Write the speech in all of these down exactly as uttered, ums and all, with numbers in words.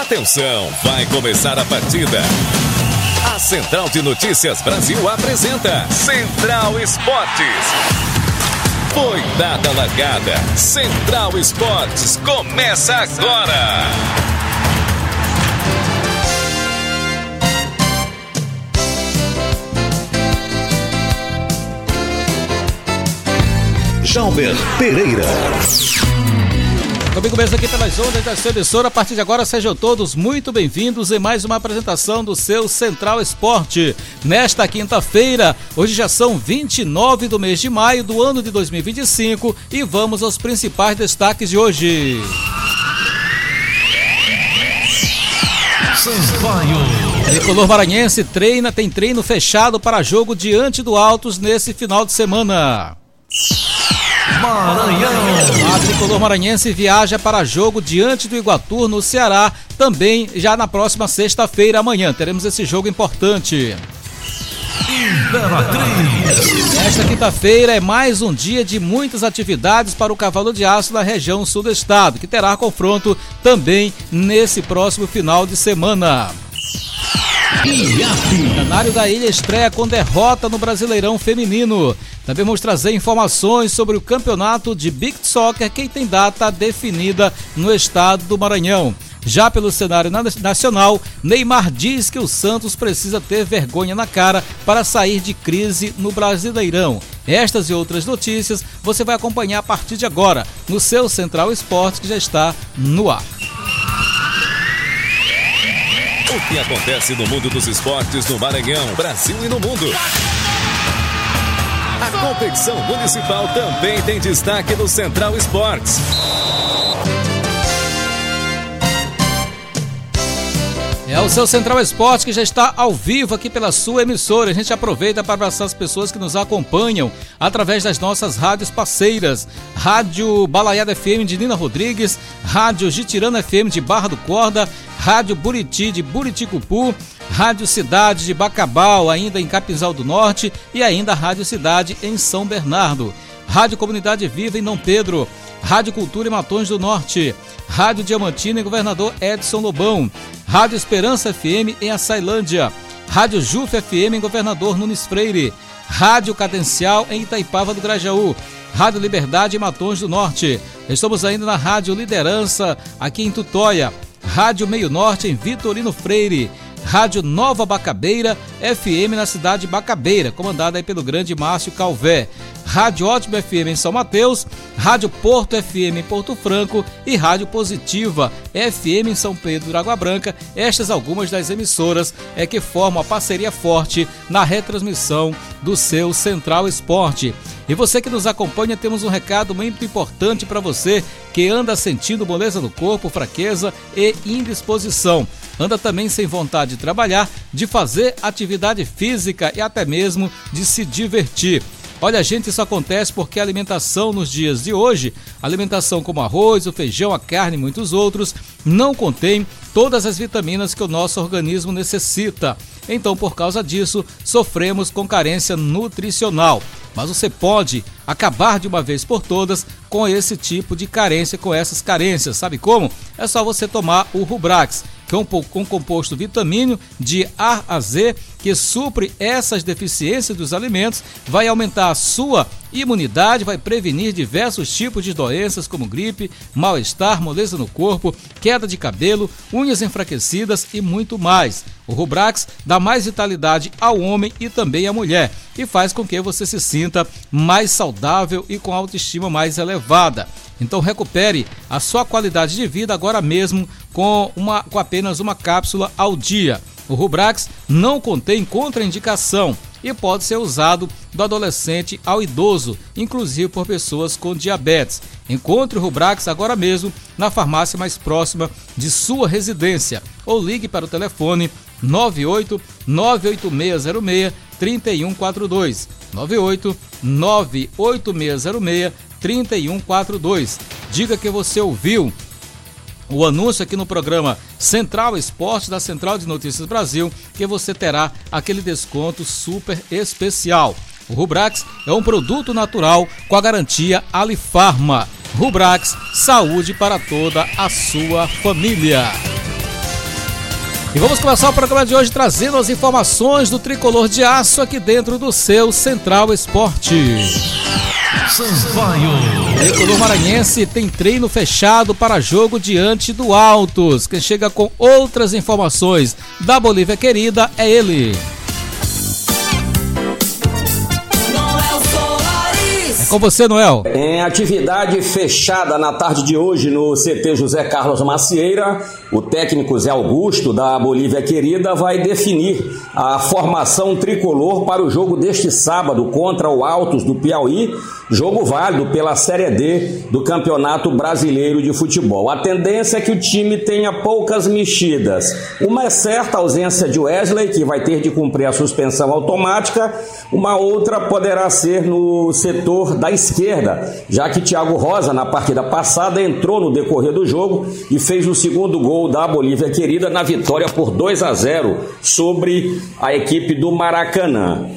Atenção, vai começar a partida. A Central de Notícias Brasil apresenta Central Esportes. Foi dada a largada. Central Esportes começa agora. Jalber Pereira. Comigo mesmo aqui pelas ondas da sua emissora. A partir de agora, sejam todos muito bem-vindos em mais uma apresentação do seu Central Esporte. Nesta quinta-feira, hoje já são vinte e nove do mês de maio do ano de dois mil e vinte e cinco e vamos aos principais destaques de hoje. O tricolor maranhense treina, tem treino fechado para jogo diante do Altos nesse final de semana. Maranhão. A tricolor maranhense viaja para jogo diante do Iguatu no Ceará, também já na próxima sexta-feira. Amanhã teremos esse jogo importante. Imperatriz. Esta quinta-feira é mais um dia de muitas atividades para o Cavalo de Aço na região sul do estado, que terá confronto também nesse próximo final de semana. O Canário da Ilha estreia com derrota no Brasileirão Feminino. Também vamos trazer informações sobre o campeonato de Beach Soccer, que tem data definida no estado do Maranhão. Já pelo cenário nacional, Neymar diz que o Santos precisa ter vergonha na cara para sair de crise no Brasileirão. Estas e outras notícias você vai acompanhar a partir de agora no seu Central Esportes, que já está no ar. O que acontece no mundo dos esportes no Maranhão, Brasil e no mundo. A competição municipal também tem destaque no Central Esportes. É o seu Central Esportes que já está ao vivo aqui pela sua emissora. A gente aproveita para abraçar as pessoas que nos acompanham através das nossas rádios parceiras. Rádio Balaiada F M de Nina Rodrigues, Rádio Jitirana F M de Barra do Corda, Rádio Buriti de Buriticupu, Rádio Cidade de Bacabal, ainda em Capinzal do Norte, e ainda a Rádio Cidade em São Bernardo. Rádio Comunidade Viva em Dom Pedro, Rádio Cultura em Matões do Norte, Rádio Diamantina em Governador Edson Lobão, Rádio Esperança F M em Açailândia, Rádio Juf F M em Governador Nunes Freire, Rádio Cadencial em Itaipava do Grajaú, Rádio Liberdade em Matões do Norte. Estamos ainda na Rádio Liderança aqui em Tutóia, Rádio Meio Norte em Vitorino Freire, Rádio Nova Bacabeira F M na cidade de Bacabeira, comandada aí pelo grande Márcio Calvé, Rádio Ótimo F M em São Mateus, Rádio Porto F M em Porto Franco e Rádio Positiva F M em São Pedro do Água Branca. Estas algumas das emissoras é que formam a parceria forte na retransmissão do seu Central Esporte. E você que nos acompanha, temos um recado muito importante para você que anda sentindo moleza no corpo, fraqueza e indisposição. Anda também sem vontade de trabalhar, de fazer atividade física e até mesmo de se divertir. Olha, gente, isso acontece porque a alimentação nos dias de hoje, alimentação como arroz, o feijão, a carne e muitos outros, não contém todas as vitaminas que o nosso organismo necessita. Então, por causa disso, sofremos com carência nutricional. Mas você pode acabar de uma vez por todas com esse tipo de carência, com essas carências. Sabe como? É só você tomar o Rubrax, que é um, um composto vitamínico de A a Z, que supre essas deficiências dos alimentos, vai aumentar a sua imunidade, vai prevenir diversos tipos de doenças como gripe, mal-estar, moleza no corpo, queda de cabelo, unhas enfraquecidas e muito mais. O Rubrax dá mais vitalidade ao homem e também à mulher e faz com que você se sinta mais saudável e com autoestima mais elevada. Então recupere a sua qualidade de vida agora mesmo com, uma, com apenas uma cápsula ao dia. O Rubrax não contém contraindicação e pode ser usado do adolescente ao idoso, inclusive por pessoas com diabetes. Encontre o Rubrax agora mesmo na farmácia mais próxima de sua residência ou ligue para o telefone nove oito nove oito seis zero seis três um quatro dois, nove oito nove oito seis zero seis três um quatro dois. Diga que você ouviu o anúncio aqui no programa Central Esporte da Central de Notícias Brasil, que você terá aquele desconto super especial. O Rubrax é um produto natural com a garantia Alifarma. Rubrax, saúde para toda a sua família. E vamos começar o programa de hoje trazendo as informações do Tricolor de Aço aqui dentro do seu Central Esporte. Sampaio. O Tricolor maranhense tem treino fechado para jogo diante do Altos. Quem chega com outras informações da Bolívia querida é ele. Com você, Noel. Em atividade fechada na tarde de hoje no C T José Carlos Macieira, o técnico Zé Augusto da Bolívia Querida vai definir a formação tricolor para o jogo deste sábado contra o Altos do Piauí, jogo válido pela Série D do Campeonato Brasileiro de Futebol. A tendência é que o time tenha poucas mexidas. Uma é certa, a ausência de Wesley, que vai ter de cumprir a suspensão automática. Uma outra poderá ser no setor da esquerda, já que Thiago Rosa, na partida passada, entrou no decorrer do jogo e fez o segundo gol da Bolívia Querida na vitória por dois a zero sobre a equipe do Maracanã.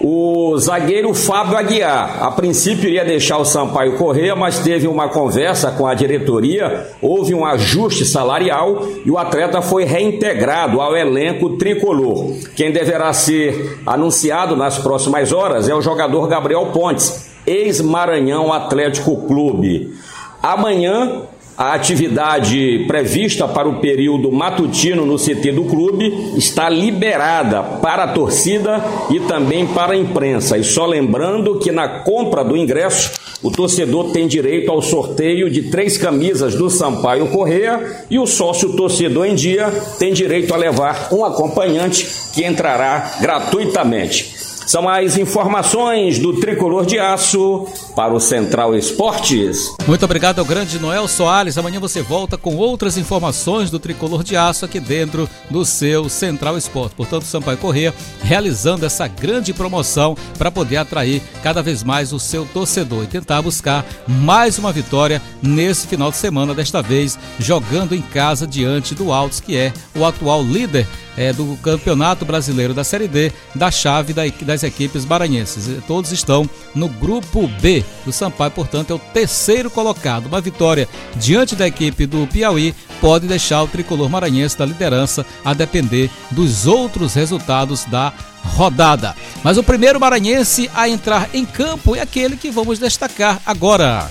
O zagueiro Fábio Aguiar, a princípio iria deixar o Sampaio Corrêa, mas teve uma conversa com a diretoria, houve um ajuste salarial e o atleta foi reintegrado ao elenco tricolor. Quem deverá ser anunciado nas próximas horas é o jogador Gabriel Pontes, ex-Maranhão Atlético Clube. Amanhã, a atividade prevista para o período matutino no C T do clube está liberada para a torcida e também para a imprensa. E só lembrando que na compra do ingresso, o torcedor tem direito ao sorteio de três camisas do Sampaio Corrêa e o sócio torcedor em dia tem direito a levar um acompanhante que entrará gratuitamente. São as informações do Tricolor de Aço para o Central Esportes. Muito obrigado ao grande Noel Soares. Amanhã você volta com outras informações do Tricolor de Aço aqui dentro do seu Central Esporte. Portanto, o Sampaio Corrêa realizando essa grande promoção para poder atrair cada vez mais o seu torcedor e tentar buscar mais uma vitória nesse final de semana, desta vez jogando em casa diante do Altos, que é o atual líder É, do Campeonato Brasileiro da Série D, da chave da, das equipes maranhenses. Todos estão no grupo B do Sampaio, portanto é o terceiro colocado. Uma vitória diante da equipe do Piauí pode deixar o tricolor maranhense da liderança, a depender dos outros resultados da rodada. Mas o primeiro maranhense a entrar em campo é aquele que vamos destacar agora.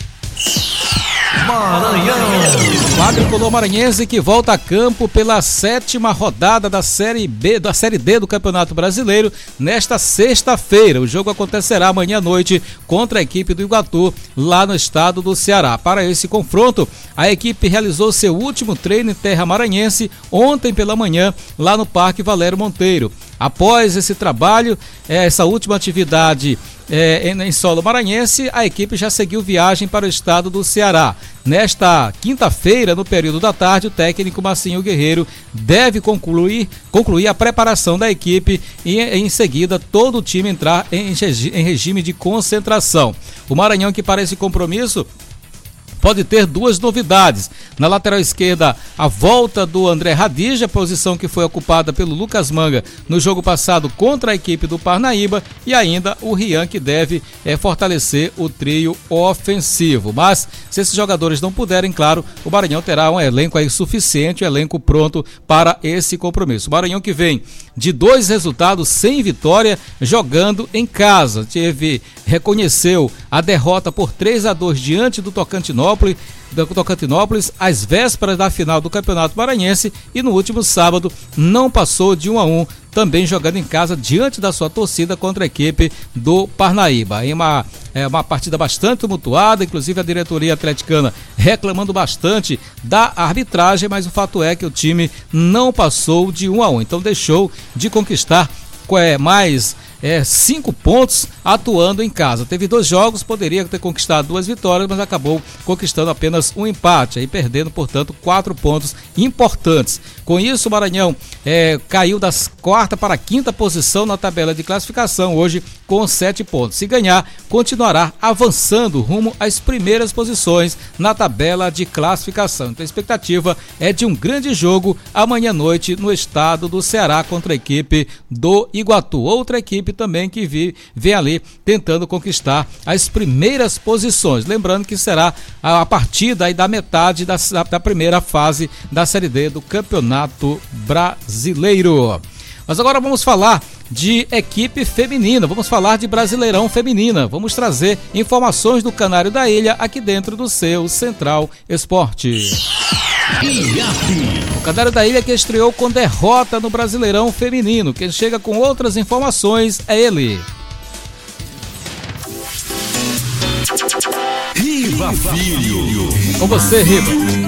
Maranhão. O tricolor maranhense que volta a campo pela sétima rodada da Série B, da Série D do Campeonato Brasileiro nesta sexta-feira. O jogo acontecerá amanhã à noite contra a equipe do Iguatu, lá no estado do Ceará. Para esse confronto, a equipe realizou seu último treino em terra maranhense ontem pela manhã, lá no Parque Valério Monteiro. Após esse trabalho, essa última atividade é, em solo maranhense, a equipe já seguiu viagem para o estado do Ceará. Nesta quinta-feira, no período da tarde, o técnico Marcinho Guerreiro deve concluir, concluir a preparação da equipe e em seguida todo o time entrar em, em regime de concentração. O Maranhão, que para esse compromisso pode ter duas novidades. Na lateral esquerda, a volta do André Radija, posição que foi ocupada pelo Lucas Manga no jogo passado contra a equipe do Parnaíba, e ainda o Rian, que deve é, fortalecer o trio ofensivo. Mas, se esses jogadores não puderem, claro, o Maranhão terá um elenco aí suficiente, um elenco pronto para esse compromisso. O Maranhão que vem de dois resultados sem vitória, jogando em casa. Teve, reconheceu a derrota por três a dois diante do Tocantinópolis, do Tocantinópolis, às vésperas da final do Campeonato Maranhense, e no último sábado não passou de um a um, também jogando em casa diante da sua torcida contra a equipe do Parnaíba. Em uma, é, uma partida bastante tumultuada, inclusive a diretoria atleticana reclamando bastante da arbitragem, mas o fato é que o time não passou de um a um, então deixou de conquistar é, mais É, cinco pontos atuando em casa. Teve dois jogos, poderia ter conquistado duas vitórias, mas acabou conquistando apenas um empate, aí perdendo, portanto, quatro pontos importantes. Com isso, o Maranhão é, caiu da quarta para a quinta posição na tabela de classificação, hoje com sete pontos. Se ganhar, continuará avançando rumo às primeiras posições na tabela de classificação. Então a expectativa é de um grande jogo amanhã à noite no estado do Ceará contra a equipe do Iguatu. Outra equipe também que vi, vem ali tentando conquistar as primeiras posições. Lembrando que será a, a partir daí da metade da, da primeira fase da Série D do Campeonato Brasileiro. Mas agora vamos falar de equipe feminina, vamos falar de Brasileirão Feminina. Vamos trazer informações do Canário da Ilha aqui dentro do seu Central Esporte. O Canário da Ilha que estreou com derrota no Brasileirão Feminino. Quem chega com outras informações é ele. Riva Filho. Com você, Riva.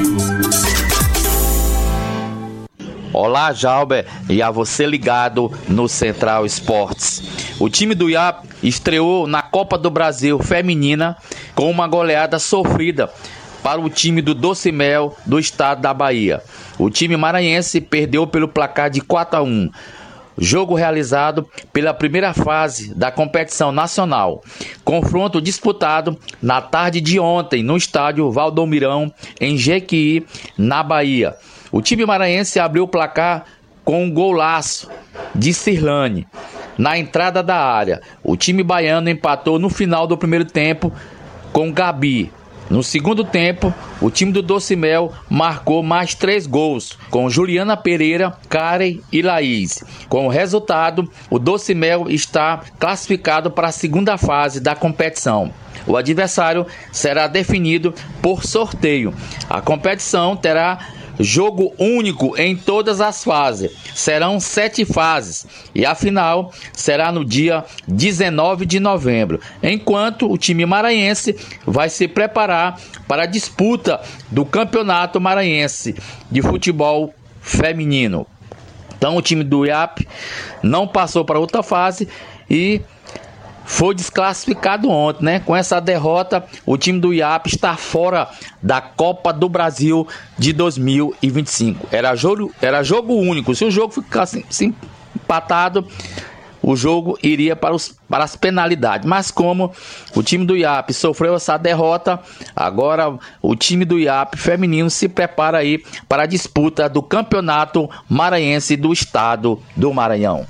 Olá, Jalber, e a você ligado no Central Esportes. O time do I A P estreou na Copa do Brasil Feminina com uma goleada sofrida para o time do Doce Mel do estado da Bahia. O time maranhense perdeu pelo placar de quatro a um. Jogo realizado pela primeira fase da competição nacional. Confronto disputado na tarde de ontem no estádio Valdomirão, em Jequié, na Bahia. O time maranhense abriu o placar com um golaço de Cirlane na entrada da área. O time baiano empatou no final do primeiro tempo com Gabi. No segundo tempo, o time do Doce Mel marcou mais três gols, com Juliana Pereira, Karen e Laís. Com o resultado, o Doce Mel está classificado para a segunda fase da competição. O adversário será definido por sorteio. A competição terá jogo único em todas as fases. Serão sete fases e a final será no dia dezenove de novembro, enquanto o time maranhense vai se preparar para a disputa do Campeonato Maranhense de Futebol Feminino. Então o time do I A P não passou para outra fase e foi desclassificado ontem, né? Com essa derrota, o time do I A P está fora da Copa do Brasil de dois mil e vinte e cinco. Era jogo, era jogo único. Se o jogo ficasse assim, empatado, o jogo iria para, os, para as penalidades. Mas como o time do I A P sofreu essa derrota, agora o time do I A P feminino se prepara aí para a disputa do Campeonato Maranhense do Estado do Maranhão.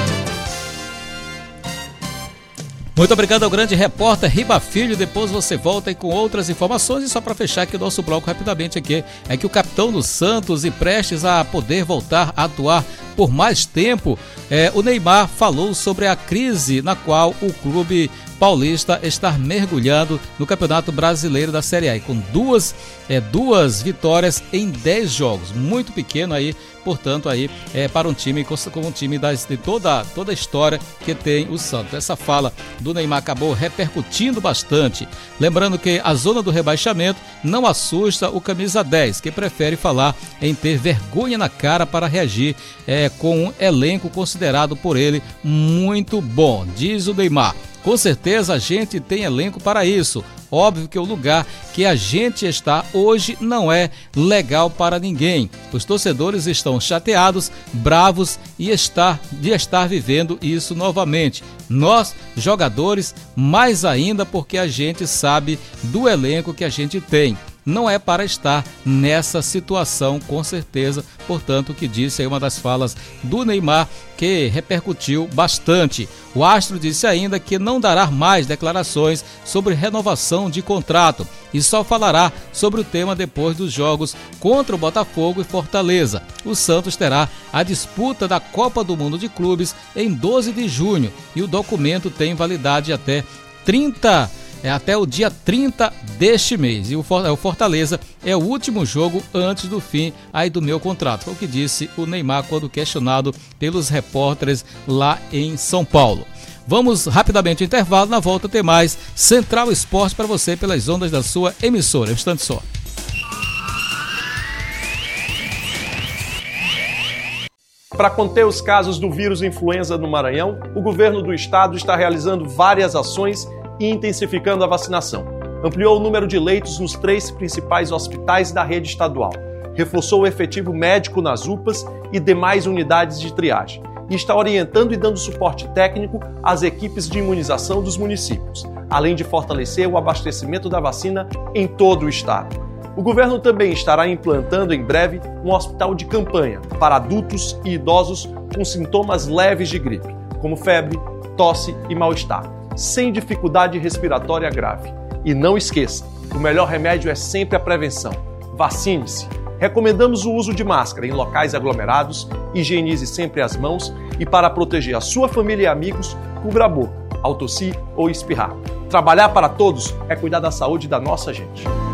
Muito obrigado ao grande repórter Riba Filho. Depois você volta aí com outras informações. E só para fechar aqui o nosso bloco rapidamente aqui, é que o capitão do Santos e prestes a poder voltar a atuar por mais tempo, é, o Neymar falou sobre a crise na qual o clube paulista está mergulhando no Campeonato Brasileiro da Série A, e com duas, é, duas vitórias em dez jogos, muito pequeno aí, portanto aí é, para um time como um time das, de toda, toda a história que tem o Santos. Essa fala do Neymar acabou repercutindo bastante, lembrando que a zona do rebaixamento não assusta o camisa dez, que prefere falar em ter vergonha na cara para reagir é, com um elenco considerado por ele muito bom, diz o Neymar. Com certeza a gente tem elenco para isso. Óbvio que o lugar que a gente está hoje não é legal para ninguém. Os torcedores estão chateados, bravos e estar, de estar vivendo isso novamente. Nós, jogadores, mais ainda porque a gente sabe do elenco que a gente tem. Não é para estar nessa situação, com certeza. Portanto, o que disse aí uma das falas do Neymar, que repercutiu bastante. O astro disse ainda que não dará mais declarações sobre renovação de contrato e só falará sobre o tema depois dos jogos contra o Botafogo e Fortaleza. O Santos terá a disputa da Copa do Mundo de Clubes em doze de junho e o documento tem validade até trinta É até o dia trinta deste mês. E o Fortaleza é o último jogo antes do fim aí do meu contrato. Foi o que disse o Neymar quando questionado pelos repórteres lá em São Paulo. Vamos rapidamente ao intervalo. Na volta tem mais Central Esporte para você pelas ondas da sua emissora. Um instante só. Para conter os casos do vírus influenza no Maranhão, o governo do estado está realizando várias ações e intensificando a vacinação. Ampliou o número de leitos nos três principais hospitais da rede estadual. Reforçou o efetivo médico nas U P As e demais unidades de triagem. E está orientando e dando suporte técnico às equipes de imunização dos municípios, além de fortalecer o abastecimento da vacina em todo o estado. O governo também estará implantando em breve um hospital de campanha para adultos e idosos com sintomas leves de gripe, como febre, tosse e mal-estar, sem dificuldade respiratória grave. E não esqueça, o melhor remédio é sempre a prevenção. Vacine-se. Recomendamos o uso de máscara em locais aglomerados, higienize sempre as mãos e, para proteger a sua família e amigos, cubra a boca ao tossir ou espirrar. Trabalhar para todos é cuidar da saúde da nossa gente.